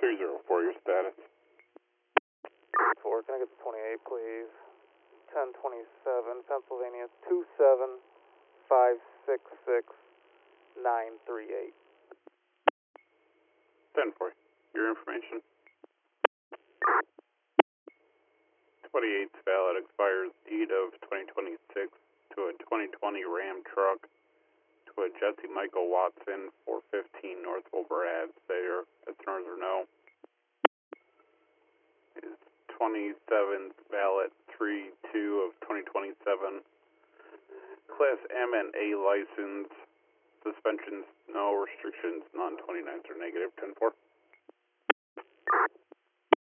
304, your status. 4, can I get the 28, please? 1027, Pennsylvania, 27566-938. 10-4, your information. 28's valid, expires deed of 2026 to a 2020 Ram truck to a Jesse Michael Watson, 415 North Wilbur Ave. Say your listeners or no. Is 27's valid 3-2 of 2027. Class M and A license. Suspensions, no restrictions, non-29s are negative. 10-4.